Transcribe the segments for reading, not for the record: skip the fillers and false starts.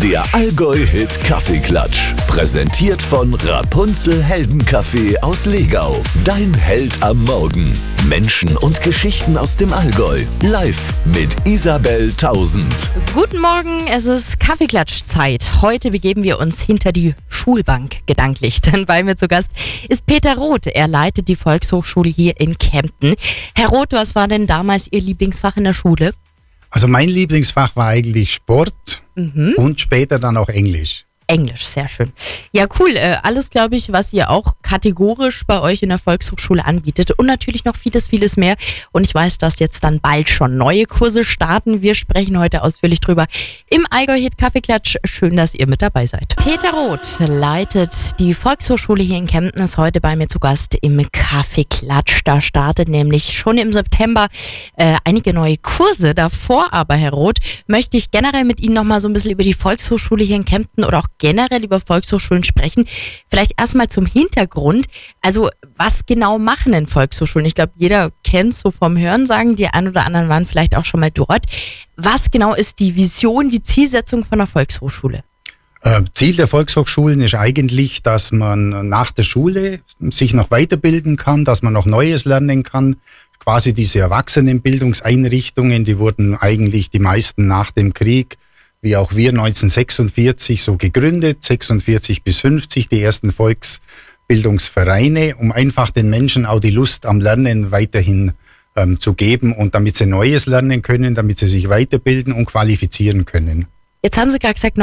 Der Allgäu-Hit Kaffeeklatsch. Präsentiert von Rapunzel Heldenkaffee aus Legau. Dein Held am Morgen. Menschen und Geschichten aus dem Allgäu. Live mit Isabel Tausend. Guten Morgen, es ist Kaffeeklatschzeit. Heute begeben wir uns hinter die Schulbank gedanklich, denn bei mir zu Gast ist Peter Roth. Er leitet die Volkshochschule hier in Kempten. Herr Roth, was war denn damals Ihr Lieblingsfach in der Schule? Also mein Lieblingsfach war eigentlich Sport und später dann auch Englisch. Englisch, sehr schön. Ja, cool. Alles, glaube ich, was ihr auch kategorisch bei euch in der Volkshochschule anbietet und natürlich noch vieles, vieles mehr. Und ich weiß, dass jetzt dann bald schon neue Kurse starten. Wir sprechen heute ausführlich drüber im Allgäu-Hit Kaffeeklatsch. Schön, dass ihr mit dabei seid. Peter Roth leitet die Volkshochschule hier in Kempten, ist heute bei mir zu Gast im Kaffeeklatsch. Da startet nämlich schon im September einige neue Kurse. Davor aber, Herr Roth, möchte ich generell mit Ihnen nochmal so ein bisschen über die Volkshochschule hier in Kempten oder auch generell über Volkshochschulen sprechen. Vielleicht erstmal zum Hintergrund. Also was genau machen denn Volkshochschulen? Ich glaube, jeder kennt so vom Hörensagen, die ein oder anderen waren vielleicht auch schon mal dort. Was genau ist die Vision, die Zielsetzung von der Volkshochschule? Ziel der Volkshochschulen ist eigentlich, dass man nach der Schule sich noch weiterbilden kann, dass man noch Neues lernen kann. Quasi diese Erwachsenenbildungseinrichtungen, die wurden eigentlich die meisten nach dem Krieg, wie auch wir 1946 so gegründet, 46 bis 50, die ersten Volksbildungsvereine, um einfach den Menschen auch die Lust am Lernen weiterhin zu geben und damit sie Neues lernen können, damit sie sich weiterbilden und qualifizieren können. Jetzt haben Sie gerade gesagt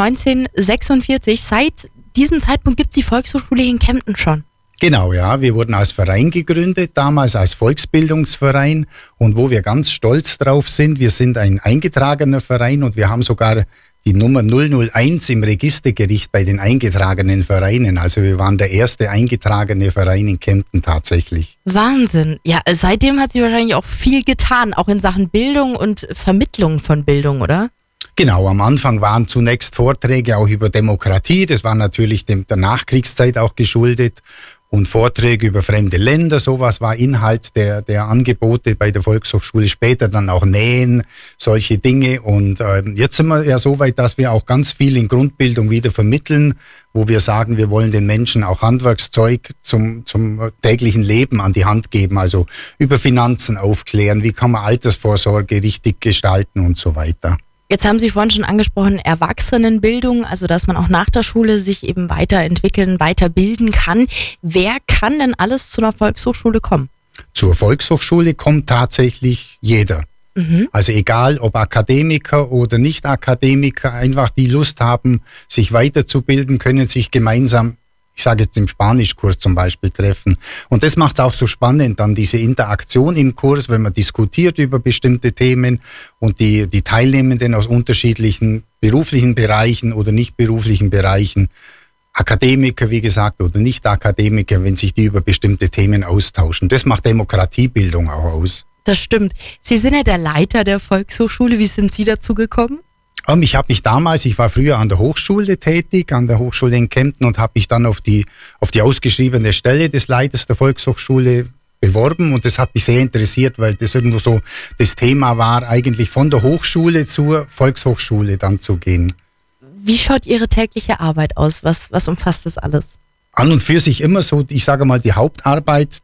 1946, seit diesem Zeitpunkt gibt es die Volkshochschule hier in Kempten schon. Genau, ja. Wir wurden als Verein gegründet, damals als Volksbildungsverein. Und wo wir ganz stolz drauf sind, wir sind ein eingetragener Verein und wir haben sogar die Nummer 001 im Registergericht bei den eingetragenen Vereinen. Also wir waren der erste eingetragene Verein in Kempten tatsächlich. Wahnsinn. Ja, seitdem hat sich wahrscheinlich auch viel getan, auch in Sachen Bildung und Vermittlung von Bildung, oder? Genau, am Anfang waren zunächst Vorträge auch über Demokratie. Das war natürlich der Nachkriegszeit auch geschuldet. Und Vorträge über fremde Länder, sowas war Inhalt der Angebote bei der Volkshochschule. Später dann auch Nähen, solche Dinge. Und jetzt sind wir ja so weit, dass wir auch ganz viel in Grundbildung wieder vermitteln, wo wir sagen, wir wollen den Menschen auch Handwerkszeug zum täglichen Leben an die Hand geben. Also über Finanzen aufklären, wie kann man Altersvorsorge richtig gestalten und so weiter. Jetzt haben Sie vorhin schon angesprochen, Erwachsenenbildung, also dass man auch nach der Schule sich eben weiterentwickeln, weiterbilden kann. Wer kann denn alles zu einer Volkshochschule kommen? Zur Volkshochschule kommt tatsächlich jeder. Also egal, ob Akademiker oder Nicht-Akademiker, einfach die Lust haben, sich weiterzubilden, können sich gemeinsam, ich sage jetzt im Spanischkurs zum Beispiel, treffen. Und das macht es auch so spannend, dann diese Interaktion im Kurs, wenn man diskutiert über bestimmte Themen und die Teilnehmenden aus unterschiedlichen beruflichen Bereichen oder nicht beruflichen Bereichen, Akademiker, wie gesagt, oder Nicht-Akademiker, wenn sich die über bestimmte Themen austauschen. Das macht Demokratiebildung auch aus. Das stimmt. Sie sind ja der Leiter der Volkshochschule. Wie sind Sie dazu gekommen? Ich war früher an der Hochschule tätig, an der Hochschule in Kempten und habe mich dann auf die ausgeschriebene Stelle des Leiters der Volkshochschule beworben und das hat mich sehr interessiert, weil das irgendwo so das Thema war, eigentlich von der Hochschule zur Volkshochschule dann zu gehen. Wie schaut Ihre tägliche Arbeit aus? Was umfasst das alles? An und für sich immer so, ich sage mal, die Hauptarbeit,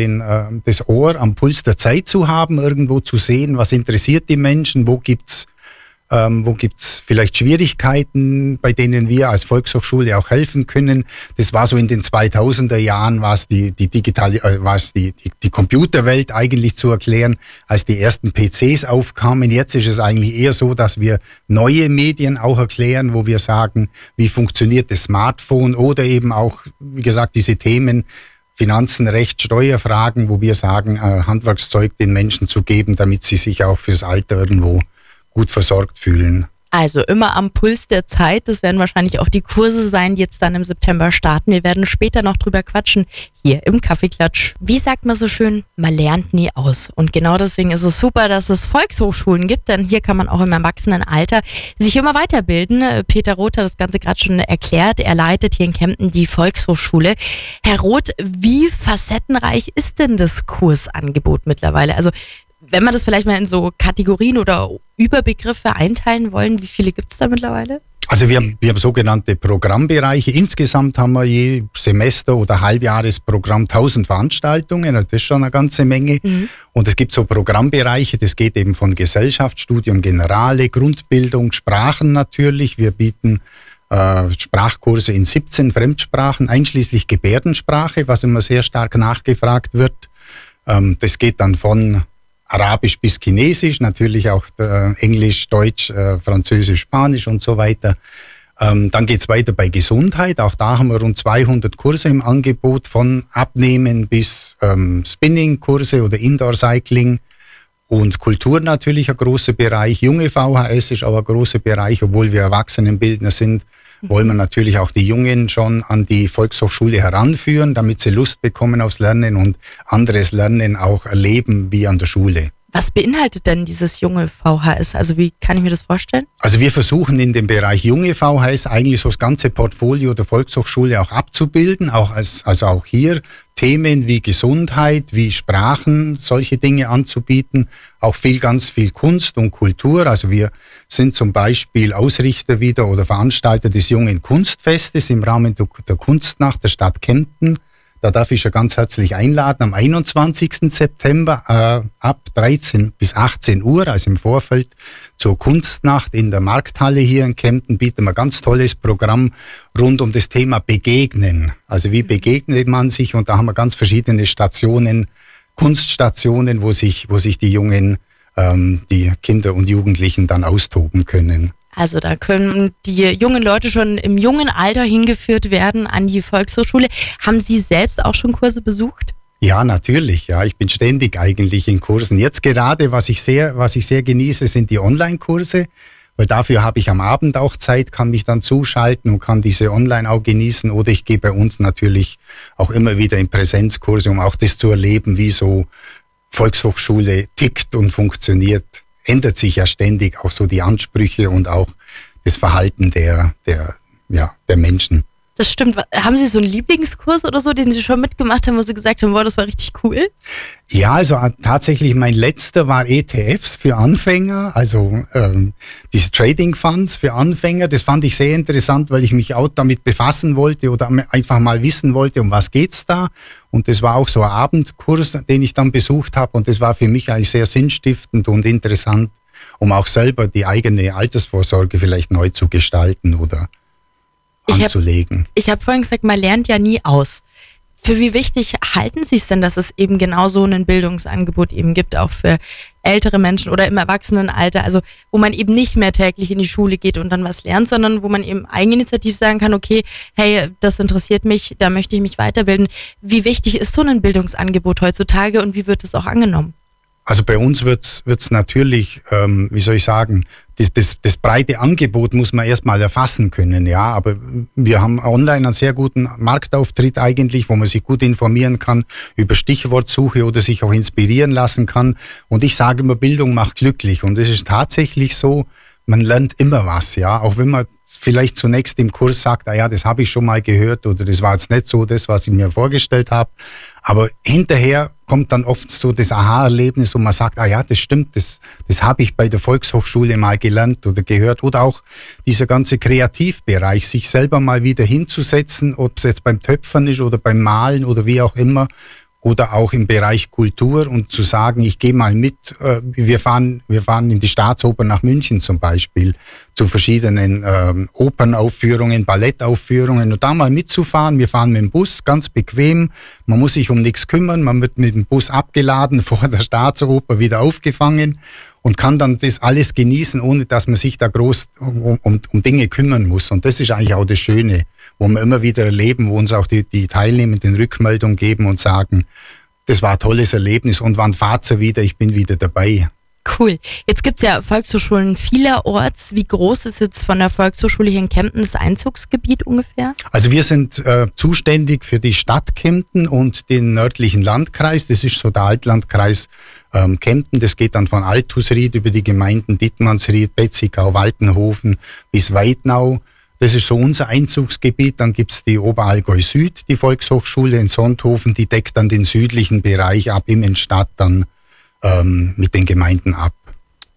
das Ohr am Puls der Zeit zu haben, irgendwo zu sehen, was interessiert die Menschen, wo gibt's vielleicht Schwierigkeiten, bei denen wir als Volkshochschule auch helfen können. Das war so in den 2000er Jahren, war es die Computerwelt eigentlich zu erklären, als die ersten PCs aufkamen. Jetzt ist es eigentlich eher so, dass wir neue Medien auch erklären, wo wir sagen, wie funktioniert das Smartphone oder eben auch, wie gesagt, diese Themen Finanzen, Recht, Steuerfragen, wo wir sagen, Handwerkszeug den Menschen zu geben, damit sie sich auch fürs Alter irgendwo gut versorgt fühlen. Also immer am Puls der Zeit. Das werden wahrscheinlich auch die Kurse sein, die jetzt dann im September starten. Wir werden später noch drüber quatschen, hier im Kaffeeklatsch. Wie sagt man so schön, man lernt nie aus. Und genau deswegen ist es super, dass es Volkshochschulen gibt, denn hier kann man auch im Erwachsenenalter sich immer weiterbilden. Peter Roth hat das Ganze gerade schon erklärt. Er leitet hier in Kempten die Volkshochschule. Herr Roth, wie facettenreich ist denn das Kursangebot mittlerweile? Also wenn wir das vielleicht mal in so Kategorien oder Überbegriffe einteilen wollen, wie viele gibt es da mittlerweile? Also wir haben sogenannte Programmbereiche. Insgesamt haben wir je Semester- oder Halbjahresprogramm 1000 Veranstaltungen. Das ist schon eine ganze Menge. Und es gibt so Programmbereiche, das geht eben von Gesellschaftsstudium, Generale, Grundbildung, Sprachen natürlich. Wir bieten Sprachkurse in 17 Fremdsprachen, einschließlich Gebärdensprache, was immer sehr stark nachgefragt wird. Das geht dann von Arabisch bis Chinesisch, natürlich auch Englisch, Deutsch, Französisch, Spanisch und so weiter. Dann geht's weiter bei Gesundheit. Auch da haben wir rund 200 Kurse im Angebot, von Abnehmen bis Spinning-Kurse oder Indoor-Cycling. Und Kultur natürlich ein großer Bereich. Junge VHS ist aber ein großer Bereich, obwohl wir Erwachsenenbildner sind. Wollen wir natürlich auch die Jungen schon an die Volkshochschule heranführen, damit sie Lust bekommen aufs Lernen und anderes Lernen auch erleben wie an der Schule. Was beinhaltet denn dieses junge VHS? Also wie kann ich mir das vorstellen? Also wir versuchen in dem Bereich junge VHS eigentlich so das ganze Portfolio der Volkshochschule auch abzubilden, also auch hier Themen wie Gesundheit, wie Sprachen, solche Dinge anzubieten, auch ganz viel Kunst und Kultur. Also wir sind zum Beispiel Ausrichter wieder oder Veranstalter des Jungen Kunstfestes im Rahmen der Kunstnacht der Stadt Kempten. Da darf ich schon ganz herzlich einladen, am 21. September ab 13 bis 18 Uhr, also im Vorfeld zur Kunstnacht in der Markthalle hier in Kempten, bieten wir ein ganz tolles Programm rund um das Thema Begegnen. Also wie begegnet man sich? Und da haben wir ganz verschiedene Stationen, Kunststationen, wo sich die Jungen, die Kinder und Jugendlichen dann austoben können. Also da können die jungen Leute schon im jungen Alter hingeführt werden an die Volkshochschule. Haben Sie selbst auch schon Kurse besucht? Ja, natürlich. Ja, ich bin ständig eigentlich in Kursen. Jetzt gerade, was ich sehr genieße, sind die Online-Kurse, weil dafür habe ich am Abend auch Zeit, kann mich dann zuschalten und kann diese online auch genießen. Oder ich gehe bei uns natürlich auch immer wieder in Präsenzkurse, um auch das zu erleben, wie so Volkshochschule tickt und funktioniert. Ändert sich ja ständig auch so die Ansprüche und auch das Verhalten der Menschen. Das stimmt. Haben Sie so einen Lieblingskurs oder so, den Sie schon mitgemacht haben, wo Sie gesagt haben, wow, das war richtig cool? Ja, also tatsächlich mein letzter war ETFs für Anfänger, also diese Trading Funds für Anfänger. Das fand ich sehr interessant, weil ich mich auch damit befassen wollte oder einfach mal wissen wollte, um was geht's da. Und das war auch so ein Abendkurs, den ich dann besucht habe. Und das war für mich eigentlich sehr sinnstiftend und interessant, um auch selber die eigene Altersvorsorge vielleicht neu zu gestalten oder anzulegen. Ich hab vorhin gesagt, man lernt ja nie aus. Für wie wichtig halten Sie es denn, dass es eben genau so ein Bildungsangebot eben gibt, auch für ältere Menschen oder im Erwachsenenalter, also wo man eben nicht mehr täglich in die Schule geht und dann was lernt, sondern wo man eben eigeninitiativ sagen kann, okay, hey, das interessiert mich, da möchte ich mich weiterbilden. Wie wichtig ist so ein Bildungsangebot heutzutage und wie wird es auch angenommen? Also bei uns wird's natürlich, wie soll ich sagen, das breite Angebot muss man erstmal erfassen können, ja. Aber wir haben online einen sehr guten Marktauftritt eigentlich, wo man sich gut informieren kann über Stichwortsuche oder sich auch inspirieren lassen kann. Und ich sage immer, Bildung macht glücklich. Und es ist tatsächlich so, man lernt immer was, ja. Auch wenn man vielleicht zunächst im Kurs sagt, ja, das habe ich schon mal gehört oder das war jetzt nicht so das, was ich mir vorgestellt habe. Aber hinterher kommt dann oft so das Aha-Erlebnis und man sagt, ja, das stimmt, das habe ich bei der Volkshochschule mal gelernt oder gehört. Oder auch dieser ganze Kreativbereich, sich selber mal wieder hinzusetzen, ob es jetzt beim Töpfern ist oder beim Malen oder wie auch immer. Oder auch im Bereich Kultur und zu sagen, ich gehe mal mit, wir fahren in die Staatsoper nach München zum Beispiel, zu verschiedenen Opernaufführungen, Ballettaufführungen und da mal mitzufahren. Wir fahren mit dem Bus, ganz bequem, man muss sich um nichts kümmern, man wird mit dem Bus abgeladen, vor der Staatsoper wieder aufgefangen und kann dann das alles genießen, ohne dass man sich da groß um Dinge kümmern muss. Und das ist eigentlich auch das Schöne, wo wir immer wieder erleben, wo uns auch die Teilnehmenden Rückmeldung geben und sagen, das war ein tolles Erlebnis und wann fahrt's wieder, ich bin wieder dabei. Cool. Jetzt gibt's ja Volkshochschulen vielerorts. Wie groß ist jetzt von der Volkshochschule hier in Kempten das Einzugsgebiet ungefähr? Also wir sind zuständig für die Stadt Kempten und den nördlichen Landkreis. Das ist so der Altlandkreis Kempten. Das geht dann von Altusried über die Gemeinden Dittmannsried, Betzigau, Waltenhofen bis Weidnau. Das ist so unser Einzugsgebiet. Dann gibt's die Oberallgäu Süd, die Volkshochschule in Sonthofen. Die deckt dann den südlichen Bereich ab, Immenstadt dann mit den Gemeinden ab.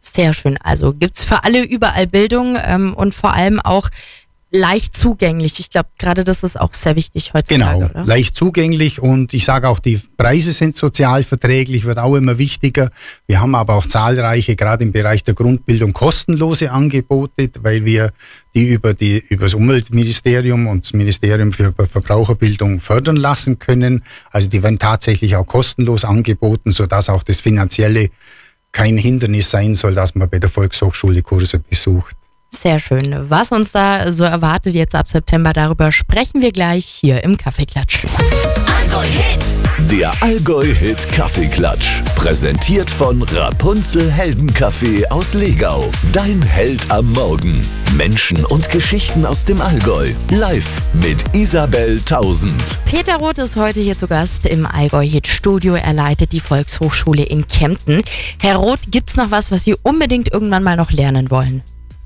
Sehr schön. Also gibt's für alle überall Bildung und vor allem auch leicht zugänglich. Ich glaube, gerade das ist auch sehr wichtig heutzutage. Genau, oder? Leicht zugänglich und ich sage auch, die Preise sind sozial verträglich, wird auch immer wichtiger. Wir haben aber auch zahlreiche, gerade im Bereich der Grundbildung, kostenlose Angebote, weil wir die über das Umweltministerium und das Ministerium für Verbraucherbildung fördern lassen können. Also die werden tatsächlich auch kostenlos angeboten, sodass auch das Finanzielle kein Hindernis sein soll, dass man bei der Volkshochschule Kurse besucht. Sehr schön. Was uns da so erwartet jetzt ab September, darüber sprechen wir gleich hier im Kaffeeklatsch. Der Allgäu-Hit Kaffeeklatsch. Präsentiert von Rapunzel Heldenkaffee aus Legau. Dein Held am Morgen. Menschen und Geschichten aus dem Allgäu. Live mit Isabel Tausend. Peter Roth ist heute hier zu Gast im Allgäu-Hit-Studio. Er leitet die Volkshochschule in Kempten. Herr Roth, gibt's noch was Sie unbedingt irgendwann mal noch lernen wollen?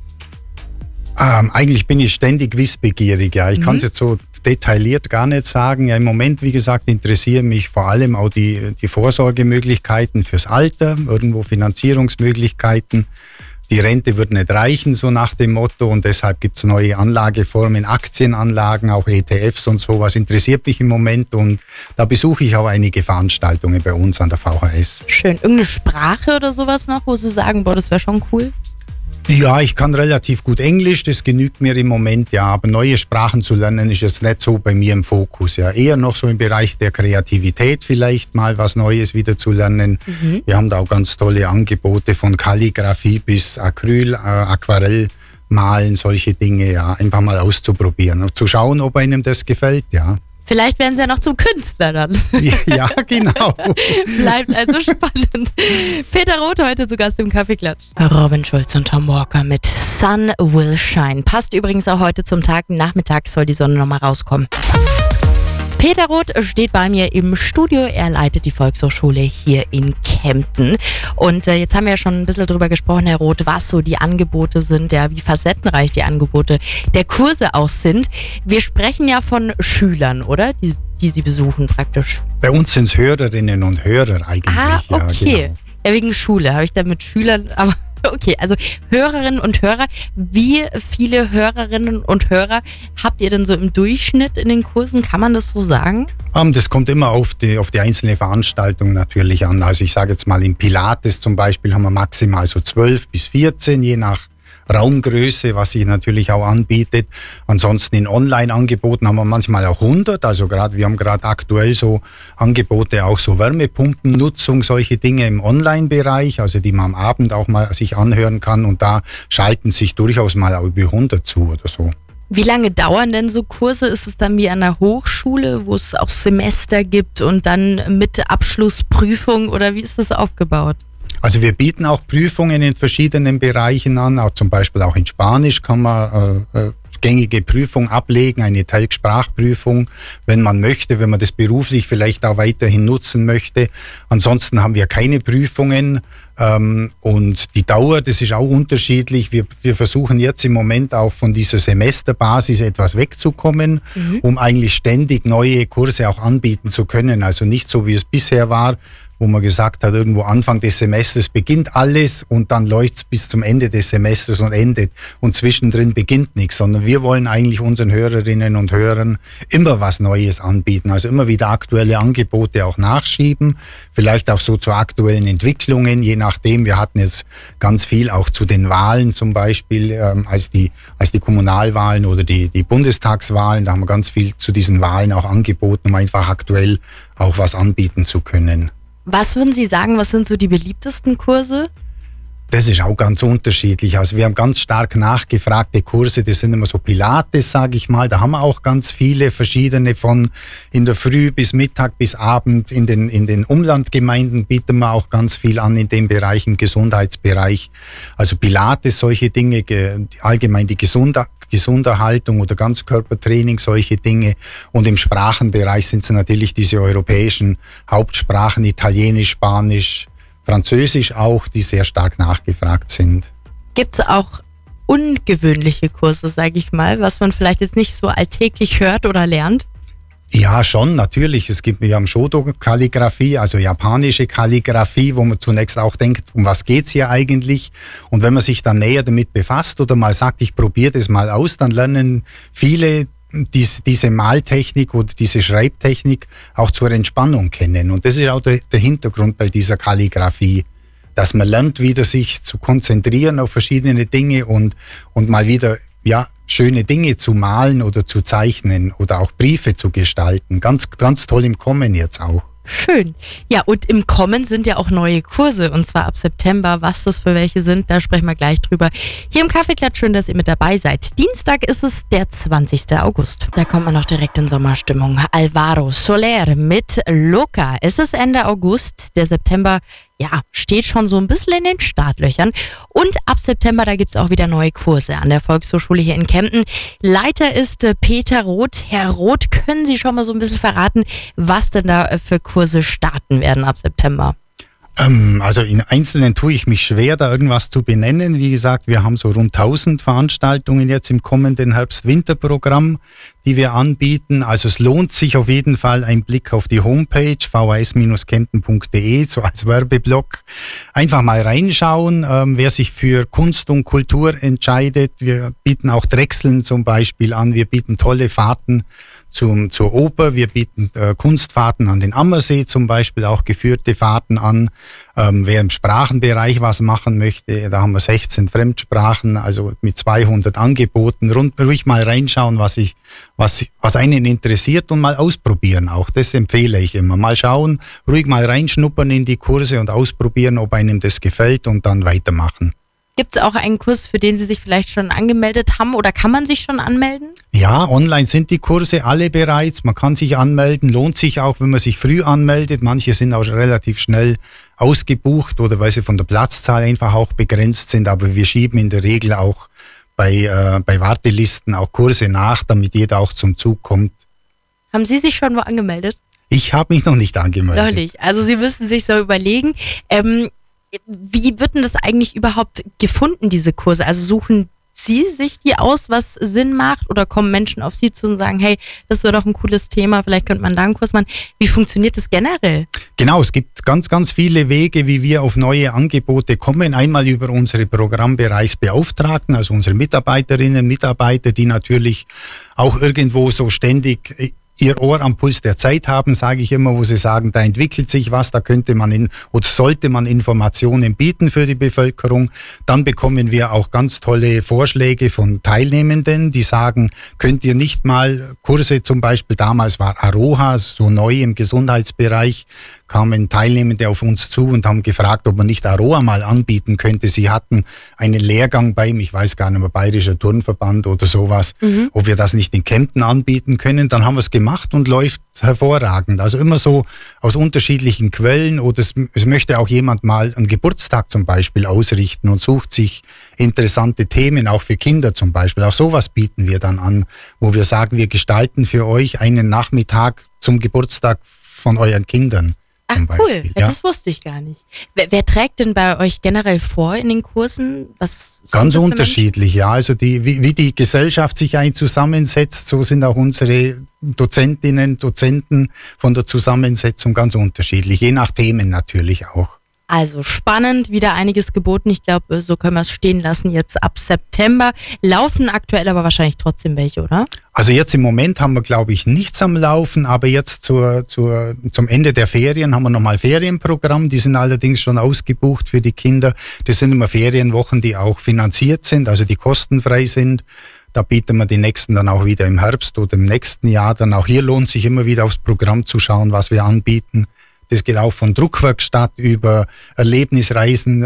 Eigentlich bin ich ständig wissbegierig, ja. Ich kann es jetzt so detailliert gar nicht sagen. Ja, im Moment, wie gesagt, interessieren mich vor allem auch die Vorsorgemöglichkeiten fürs Alter, irgendwo Finanzierungsmöglichkeiten. Die Rente wird nicht reichen, so nach dem Motto, und deshalb gibt es neue Anlageformen, Aktienanlagen, auch ETFs und sowas. Interessiert mich im Moment und da besuche ich auch einige Veranstaltungen bei uns an der VHS. Schön. Irgendeine Sprache oder sowas noch, wo Sie sagen, boah, das wäre schon cool? Ja, ich kann relativ gut Englisch, das genügt mir im Moment, ja, aber neue Sprachen zu lernen ist jetzt nicht so bei mir im Fokus, ja. Eher noch so im Bereich der Kreativität vielleicht mal was Neues wieder zu lernen. Wir haben da auch ganz tolle Angebote von Kalligrafie bis Acryl, Aquarellmalen, solche Dinge, ja, einfach mal auszuprobieren und zu schauen, ob einem das gefällt, ja. Vielleicht werden Sie ja noch zum Künstler dann. Ja, genau. Bleibt also spannend. Peter Roth heute zu Gast im Kaffeeklatsch. Robin Schulz und Tom Walker mit Sun Will Shine. Passt übrigens auch heute zum Tag. Nachmittag soll die Sonne nochmal rauskommen. Peter Roth steht bei mir im Studio. Er leitet die Volkshochschule hier in Kempten. Und jetzt haben wir ja schon ein bisschen drüber gesprochen, Herr Roth, was so die Angebote sind, ja, wie facettenreich die Angebote der Kurse auch sind. Wir sprechen ja von Schülern, oder? Die Sie besuchen praktisch. Bei uns sind es Hörerinnen und Hörer eigentlich. Okay. Ja, genau. Ja, wegen Schule habe ich da mit Schülern, aber okay, also Hörerinnen und Hörer. Wie viele Hörerinnen und Hörer habt ihr denn so im Durchschnitt in den Kursen? Kann man das so sagen? Das kommt immer auf die einzelne Veranstaltung natürlich an. Also ich sage jetzt mal, im Pilates zum Beispiel haben wir maximal so 12 bis 14, je nach Raumgröße, was sich natürlich auch anbietet. Ansonsten in Online-Angeboten haben wir manchmal auch 100. Also wir haben gerade aktuell so Angebote, auch so Wärmepumpennutzung, solche Dinge im Online-Bereich, also die man am Abend auch mal sich anhören kann. Und da schalten sich durchaus mal auch über 100 zu oder so. Wie lange dauern denn so Kurse? Ist es dann wie an der Hochschule, wo es auch Semester gibt und dann mit Abschlussprüfung, oder wie ist das aufgebaut? Also wir bieten auch Prüfungen in verschiedenen Bereichen an, auch zum Beispiel auch in Spanisch kann man gängige Prüfung ablegen, eine Telg-Sprachprüfung, wenn man möchte, wenn man das beruflich vielleicht auch weiterhin nutzen möchte. Ansonsten haben wir keine Prüfungen und die Dauer, das ist auch unterschiedlich. Wir versuchen jetzt im Moment auch von dieser Semesterbasis etwas wegzukommen, um eigentlich ständig neue Kurse auch anbieten zu können. Also nicht so, wie es bisher war, wo man gesagt hat, irgendwo Anfang des Semesters beginnt alles und dann läuft's bis zum Ende des Semesters und endet und zwischendrin beginnt nichts, sondern wir wollen eigentlich unseren Hörerinnen und Hörern immer was Neues anbieten, also immer wieder aktuelle Angebote auch nachschieben, vielleicht auch so zu aktuellen Entwicklungen, je nachdem. Wir hatten jetzt ganz viel auch zu den Wahlen zum Beispiel, als die Kommunalwahlen oder die Bundestagswahlen, da haben wir ganz viel zu diesen Wahlen auch angeboten, um einfach aktuell auch was anbieten zu können. Was würden Sie sagen, was sind so die beliebtesten Kurse? Das ist auch ganz unterschiedlich. Also wir haben ganz stark nachgefragte Kurse, das sind immer so Pilates, sage ich mal. Da haben wir auch ganz viele verschiedene von in der Früh bis Mittag bis Abend. In den Umlandgemeinden bieten wir auch ganz viel an in dem Bereich, im Gesundheitsbereich. Also Pilates, solche Dinge, allgemein die Gesunderhaltung oder Ganzkörpertraining, solche Dinge. Und im Sprachenbereich sind es natürlich diese europäischen Hauptsprachen, Italienisch, Spanisch, Französisch auch, die sehr stark nachgefragt sind. Gibt es auch ungewöhnliche Kurse, sage ich mal, was man vielleicht jetzt nicht so alltäglich hört oder lernt? Ja, schon, natürlich. Wir haben Shodo-Kalligraphie, also japanische Kalligraphie, wo man zunächst auch denkt, um was geht's hier eigentlich? Und wenn man sich dann näher damit befasst oder mal sagt, ich probiere das mal aus, dann lernen viele diese Maltechnik oder diese Schreibtechnik auch zur Entspannung kennen. Und das ist auch der Hintergrund bei dieser Kalligraphie, dass man lernt, wieder sich zu konzentrieren auf verschiedene Dinge und mal wieder, schöne Dinge zu malen oder zu zeichnen oder auch Briefe zu gestalten. Ganz, ganz toll im Kommen jetzt auch. Schön. Ja, und im Kommen sind ja auch neue Kurse, und zwar ab September. Was das für welche sind, da sprechen wir gleich drüber. Hier im Kaffeeklatsch, schön, dass ihr mit dabei seid. Dienstag ist es der 20. August. Da kommt man noch direkt in Sommerstimmung. Alvaro Soler mit Loca. Es ist Ende August. Der September, steht schon so ein bisschen in den Startlöchern. Und ab September, da gibt's auch wieder neue Kurse an der Volkshochschule hier in Kempten. Leiter ist Peter Roth. Herr Roth, können Sie schon mal so ein bisschen verraten, was denn da für Kurse starten werden ab September? Also in Einzelnen tue ich mich schwer, da irgendwas zu benennen. Wie gesagt, wir haben so rund 1000 Veranstaltungen jetzt im kommenden Herbst-Winter-Programm, die wir anbieten. Also es lohnt sich auf jeden Fall ein Blick auf die Homepage vhs-kempten.de, so als Werbeblock. Einfach mal reinschauen, wer sich für Kunst und Kultur entscheidet. Wir bieten auch Drechseln zum Beispiel an. Wir bieten tolle Fahrten zur Oper. Wir bieten Kunstfahrten an den Ammersee zum Beispiel, auch geführte Fahrten an. Wer im Sprachenbereich was machen möchte, da haben wir 16 Fremdsprachen, also mit 200 Angeboten. Ruhig mal reinschauen, was einen interessiert und mal ausprobieren auch. Das empfehle ich immer. Mal schauen, ruhig mal reinschnuppern in die Kurse und ausprobieren, ob einem das gefällt und dann weitermachen. Gibt es auch einen Kurs, für den Sie sich vielleicht schon angemeldet haben, oder kann man sich schon anmelden? Ja, online sind die Kurse alle bereits. Man kann sich anmelden, lohnt sich auch, wenn man sich früh anmeldet. Manche sind auch relativ schnell ausgebucht oder weil sie von der Platzzahl einfach auch begrenzt sind. Aber wir schieben in der Regel auch bei Wartelisten auch Kurse nach, damit jeder auch zum Zug kommt. Haben Sie sich schon wo angemeldet? Ich habe mich noch nicht angemeldet. Noch nicht. Also Sie müssen sich so überlegen. Wie wird denn das eigentlich überhaupt gefunden, diese Kurse? Also suchen Sie sich die aus, was Sinn macht, oder kommen Menschen auf Sie zu und sagen, hey, das wäre doch ein cooles Thema, vielleicht könnte man da einen Kurs machen. Wie funktioniert das generell? Genau, es gibt ganz, ganz viele Wege, wie wir auf neue Angebote kommen. Einmal über unsere Programmbereichsbeauftragten, also unsere Mitarbeiterinnen, Mitarbeiter, die natürlich auch irgendwo so ständig ihr Ohr am Puls der Zeit haben, sage ich immer, wo sie sagen, da entwickelt sich was, da könnte man oder sollte man Informationen bieten für die Bevölkerung. Dann bekommen wir auch ganz tolle Vorschläge von Teilnehmenden, die sagen, könnt ihr nicht mal Kurse, zum Beispiel damals war Aroha so neu im Gesundheitsbereich, kamen Teilnehmende auf uns zu und haben gefragt, ob man nicht Aroha mal anbieten könnte. Sie hatten einen Lehrgang beim, ich weiß gar nicht mehr, Bayerischer Turnverband oder sowas, ob wir das nicht in Kempten anbieten können. Dann haben wir es gemacht und läuft hervorragend. Also immer so aus unterschiedlichen Quellen, oder es möchte auch jemand mal einen Geburtstag zum Beispiel ausrichten und sucht sich interessante Themen, auch für Kinder zum Beispiel. Auch sowas bieten wir dann an, wo wir sagen, wir gestalten für euch einen Nachmittag zum Geburtstag von euren Kindern. Ach cool, ja, das wusste ich gar nicht. Wer trägt denn bei euch generell vor in den Kursen? Was ganz unterschiedlich, ja. Also wie die Gesellschaft sich zusammensetzt, so sind auch unsere Dozentinnen, Dozenten von der Zusammensetzung ganz unterschiedlich, je nach Themen natürlich auch. Also spannend, wieder einiges geboten. Ich glaube, so können wir es stehen lassen jetzt ab September. Laufen aktuell aber wahrscheinlich trotzdem welche, oder? Also jetzt im Moment haben wir, glaube ich, nichts am Laufen, aber jetzt zum Ende der Ferien haben wir nochmal Ferienprogramm. Die sind allerdings schon ausgebucht für die Kinder. Das sind immer Ferienwochen, die auch finanziert sind, also die kostenfrei sind. Da bieten wir die nächsten dann auch wieder im Herbst oder im nächsten Jahr. Dann auch hier lohnt sich immer wieder aufs Programm zu schauen, was wir anbieten. Das geht auch von Druckwerkstatt über Erlebnisreisen,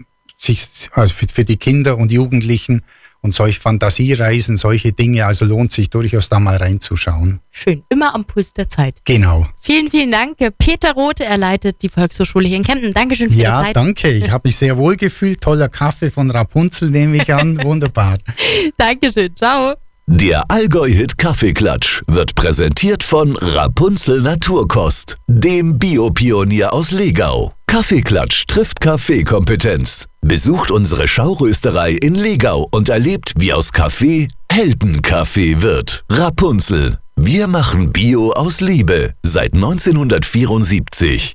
also für die Kinder und Jugendlichen und solche Fantasiereisen, solche Dinge. Also lohnt sich durchaus da mal reinzuschauen. Schön, immer am Puls der Zeit. Genau. Vielen, vielen Dank. Peter Roth, er leitet die Volkshochschule hier in Kempten. Dankeschön für die Zeit. Ja, danke. Ich habe mich sehr wohl gefühlt. Toller Kaffee von Rapunzel nehme ich an. Wunderbar. Dankeschön. Ciao. Der Allgäu-Hit Kaffeeklatsch wird präsentiert von Rapunzel Naturkost, dem Biopionier aus Legau. Kaffeeklatsch trifft Kaffeekompetenz. Besucht unsere Schaurösterei in Legau und erlebt, wie aus Kaffee Heldenkaffee wird. Rapunzel. Wir machen Bio aus Liebe seit 1974.